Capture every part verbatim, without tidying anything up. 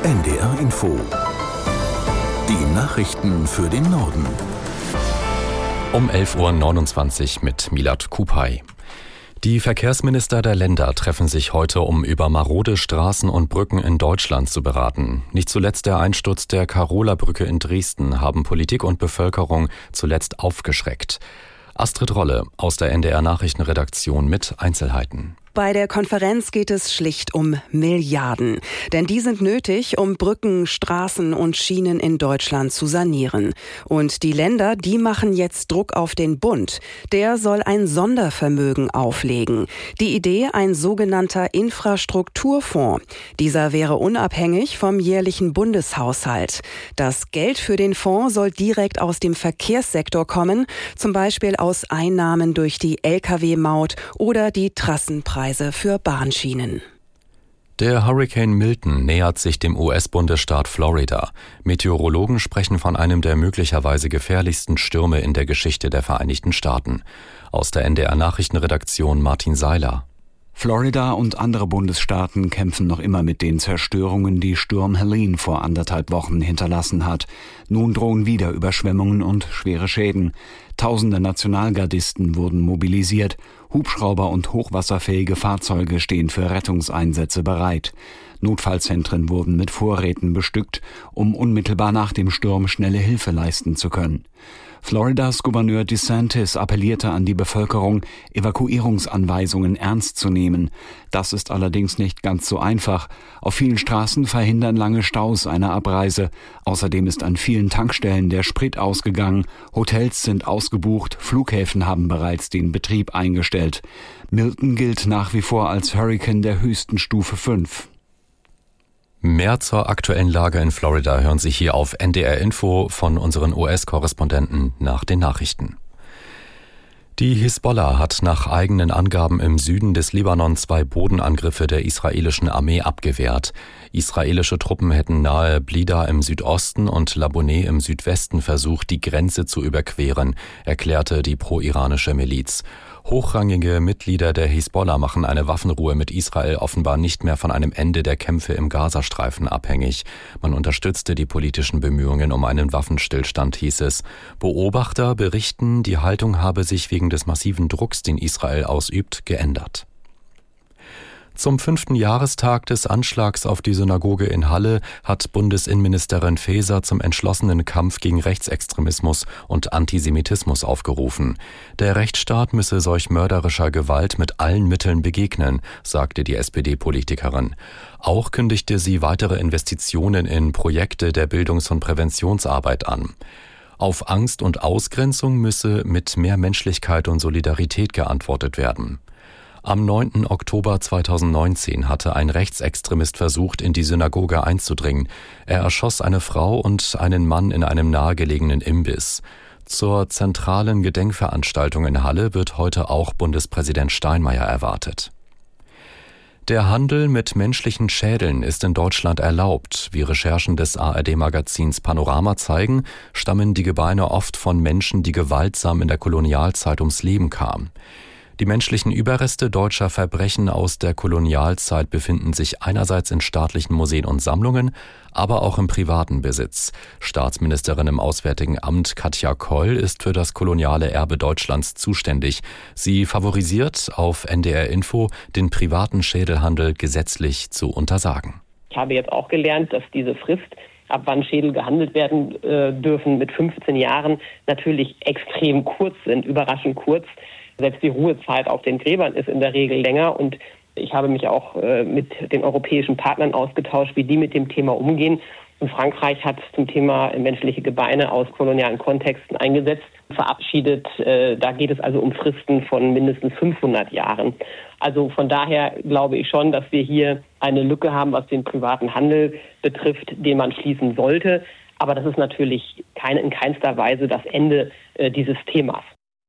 N D R Info. Die Nachrichten für den Norden. Um elf Uhr neunundzwanzig mit Milad Kupay. Die Verkehrsminister der Länder treffen sich heute, um über marode Straßen und Brücken in Deutschland zu beraten. Nicht zuletzt der Einsturz der Karola-Brücke in Dresden haben Politik und Bevölkerung zuletzt aufgeschreckt. Astrid Rolle aus der N D R Nachrichtenredaktion mit Einzelheiten. Bei der Konferenz geht es schlicht um Milliarden. Denn die sind nötig, um Brücken, Straßen und Schienen in Deutschland zu sanieren. Und die Länder, die machen jetzt Druck auf den Bund. Der soll ein Sondervermögen auflegen. Die Idee, ein sogenannter Infrastrukturfonds. Dieser wäre unabhängig vom jährlichen Bundeshaushalt. Das Geld für den Fonds soll direkt aus dem Verkehrssektor kommen, zum Beispiel aus Einnahmen durch die L K W-Maut oder die Trassenpreise für Bahnschienen. Der Hurrikan Milton nähert sich dem U S-Bundesstaat Florida. Meteorologen sprechen von einem der möglicherweise gefährlichsten Stürme in der Geschichte der Vereinigten Staaten. Aus der N D R Nachrichtenredaktion Martin Seiler. Florida und andere Bundesstaaten kämpfen noch immer mit den Zerstörungen, die Sturm Helene vor anderthalb Wochen hinterlassen hat. Nun drohen wieder Überschwemmungen und schwere Schäden. Tausende Nationalgardisten wurden mobilisiert. Hubschrauber und hochwasserfähige Fahrzeuge stehen für Rettungseinsätze bereit. Notfallzentren wurden mit Vorräten bestückt, um unmittelbar nach dem Sturm schnelle Hilfe leisten zu können. Floridas Gouverneur DeSantis appellierte an die Bevölkerung, Evakuierungsanweisungen ernst zu nehmen. Das ist allerdings nicht ganz so einfach. Auf vielen Straßen verhindern lange Staus eine Abreise. Außerdem ist an vielen Tankstellen der Sprit ausgegangen. Hotels sind ausgebucht. Flughäfen haben bereits den Betrieb eingestellt. Milton gilt nach wie vor als Hurrikan der höchsten Stufe fünf. Mehr zur aktuellen Lage in Florida hören Sie hier auf N D R Info von unseren U S-Korrespondenten nach den Nachrichten. Die Hisbollah hat nach eigenen Angaben im Süden des Libanon zwei Bodenangriffe der israelischen Armee abgewehrt. Israelische Truppen hätten nahe Blida im Südosten und Laboneh im Südwesten versucht, die Grenze zu überqueren, erklärte die pro-iranische Miliz. Hochrangige Mitglieder der Hisbollah machen eine Waffenruhe mit Israel offenbar nicht mehr von einem Ende der Kämpfe im Gazastreifen abhängig. Man unterstützte die politischen Bemühungen um einen Waffenstillstand, hieß es. Beobachter berichten, die Haltung habe sich wegen des massiven Drucks, den Israel ausübt, geändert. Zum fünften Jahrestag des Anschlags auf die Synagoge in Halle hat Bundesinnenministerin Faeser zum entschlossenen Kampf gegen Rechtsextremismus und Antisemitismus aufgerufen. Der Rechtsstaat müsse solch mörderischer Gewalt mit allen Mitteln begegnen, sagte die S P D-Politikerin. Auch kündigte sie weitere Investitionen in Projekte der Bildungs- und Präventionsarbeit an. Auf Angst und Ausgrenzung müsse mit mehr Menschlichkeit und Solidarität geantwortet werden. Am neunten Oktober zweitausendneunzehn hatte ein Rechtsextremist versucht, in die Synagoge einzudringen. Er erschoss eine Frau und einen Mann in einem nahegelegenen Imbiss. Zur zentralen Gedenkveranstaltung in Halle wird heute auch Bundespräsident Steinmeier erwartet. Der Handel mit menschlichen Schädeln ist in Deutschland erlaubt. Wie Recherchen des A R D-Magazins Panorama zeigen, stammen die Gebeine oft von Menschen, die gewaltsam in der Kolonialzeit ums Leben kamen. Die menschlichen Überreste deutscher Verbrechen aus der Kolonialzeit befinden sich einerseits in staatlichen Museen und Sammlungen, aber auch im privaten Besitz. Staatsministerin im Auswärtigen Amt Katja Koll ist für das koloniale Erbe Deutschlands zuständig. Sie favorisiert auf N D R Info, den privaten Schädelhandel gesetzlich zu untersagen. Ich habe jetzt auch gelernt, dass diese Frist, ab wann Schädel gehandelt werden äh, dürfen, mit fünfzehn Jahren natürlich extrem kurz sind, überraschend kurz. Selbst die Ruhezeit auf den Gräbern ist in der Regel länger und ich habe mich auch äh, mit den europäischen Partnern ausgetauscht, wie die mit dem Thema umgehen. Und Frankreich hat zum Thema menschliche Gebeine aus kolonialen Kontexten eingesetzt, verabschiedet. Äh, da geht es also um Fristen von mindestens fünfhundert Jahren. Also von daher glaube ich schon, dass wir hier eine Lücke haben, was den privaten Handel betrifft, den man schließen sollte. Aber das ist natürlich keine, in keinster Weise das Ende äh, dieses Themas.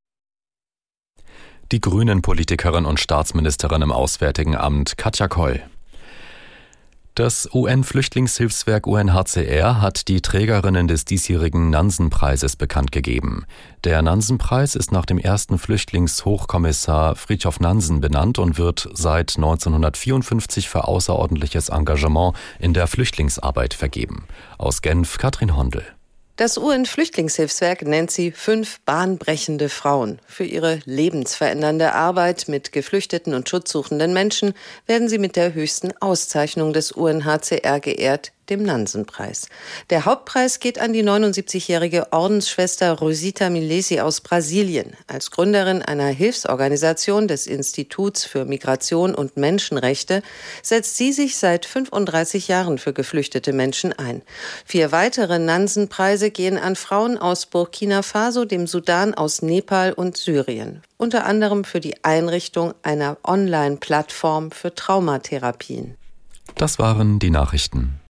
Die Grünen-Politikerin und Staatsministerin im Auswärtigen Amt Katja Koll. Das U N-Flüchtlingshilfswerk U N H C R hat die Trägerinnen des diesjährigen Nansen-Preises bekannt gegeben. Der Nansen-Preis ist nach dem ersten Flüchtlingshochkommissar Fridtjof Nansen benannt und wird seit neunzehnhundertvierundfünfzig für außerordentliches Engagement in der Flüchtlingsarbeit vergeben. Aus Genf Katrin Hondel. Das U N-Flüchtlingshilfswerk nennt sie fünf bahnbrechende Frauen. Für ihre lebensverändernde Arbeit mit geflüchteten und schutzsuchenden Menschen werden sie mit der höchsten Auszeichnung des U N H C R geehrt, dem Nansen-Preis. Der Hauptpreis geht an die neunundsiebzigjährige Ordensschwester Rosita Milesi aus Brasilien. Als Gründerin einer Hilfsorganisation des Instituts für Migration und Menschenrechte setzt sie sich seit fünfunddreißig Jahren für geflüchtete Menschen ein. Vier weitere Nansen-Preise gehen an Frauen aus Burkina Faso, dem Sudan, aus Nepal und Syrien. Unter anderem für die Einrichtung einer Online-Plattform für Traumatherapien. Das waren die Nachrichten.